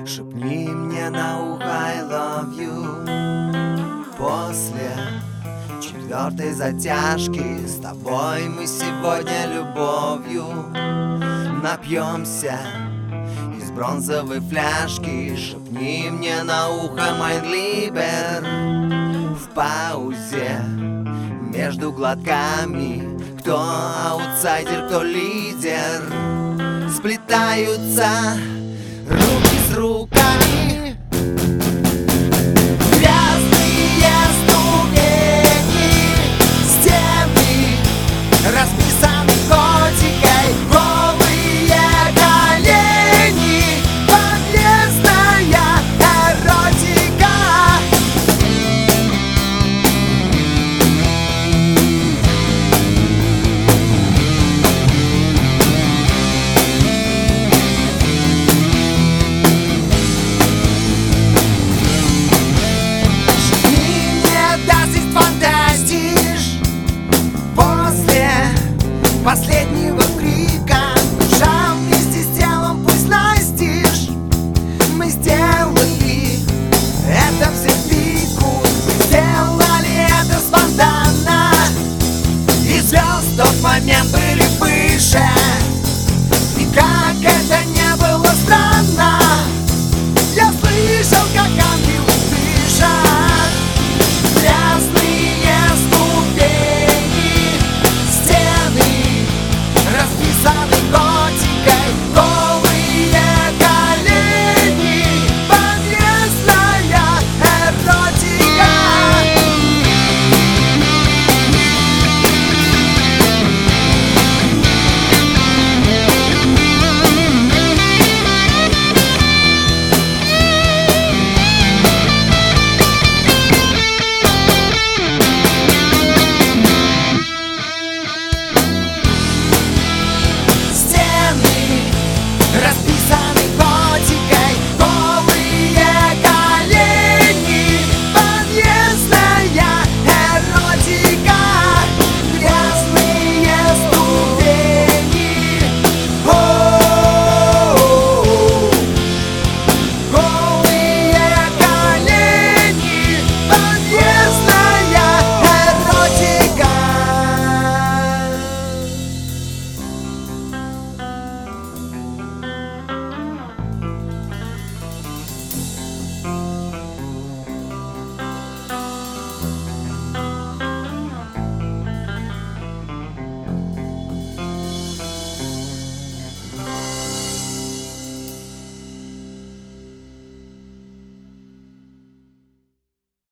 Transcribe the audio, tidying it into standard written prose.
Шепни мне на ухо I love you. После четвертой затяжки с тобой мы сегодня любовью напьемся из бронзовой фляжки. Шепни мне на ухо mein Lieber. В паузе между глотками кто аутсайдер, кто лидер. Сплетаются руки с руками, грязные ступени, стены расписаны готикой, голые колени, подъездная эротика. Последнего крика душа вместе с телом пусть настежь. Мы сделали это в пику, мы сделали это спонтанно, и звезд в тот момент были выше. И как это не было странно, я слышал, как ангелы дышат. Грязные ступени, стены расписаны готикой, голые колени, подъездная эротика. Стены расписаны